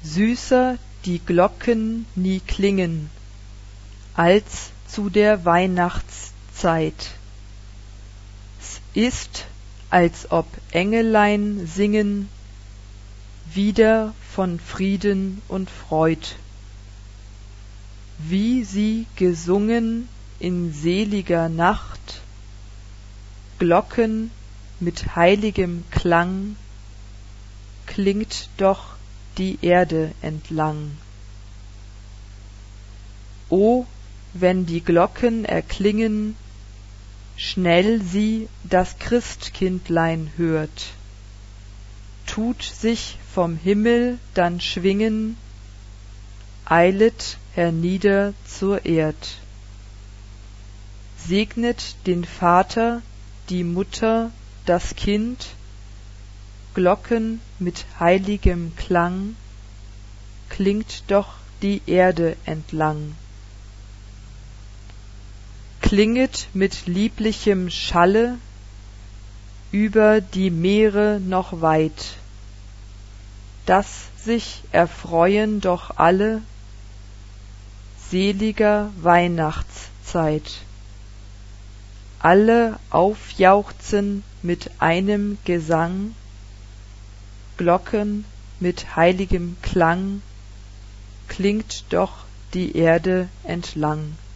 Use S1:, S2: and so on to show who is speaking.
S1: süßer die Glocken nie klingen, als zu der Weihnachtszeit. S ist, als ob Engelein singen, wieder von Frieden und Freud. Wie sie gesungen in seliger Nacht, Glocken mit heiligem Klang, klingt doch die Erde entlang. O, wenn die Glocken erklingen, schnell sie das Christkindlein hört, tut sich vom Himmel dann schwingen, eilet hernieder zur Erd. Segnet den Vater, die Mutter, das Kind, Glocken mit heiligem Klang, klingt doch die Erde entlang. Klinget mit lieblichem Schalle über die Meere noch weit, dass sich erfreuen doch alle seliger Weihnachtszeit. Alle aufjauchzen mit einem Gesang, Glocken mit heiligem Klang, klingt doch die Erde entlang.